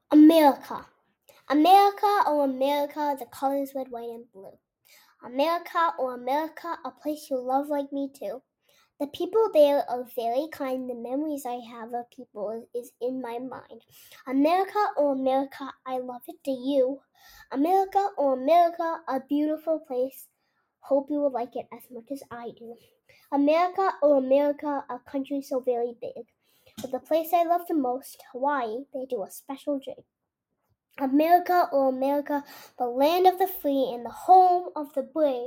America. America, oh America, the colors red, white, and blue. America, oh America, a place you love like me too. The people there are very kind. The memories I have of people is in my mind. America, oh America, I love it. Do you? America, oh America, a beautiful place. Hope you will like it as much as I do. America, oh America, a country so very big. But the place I love the most, Hawaii, they do a special jig. America, oh America, the land of the free and the home of the brave.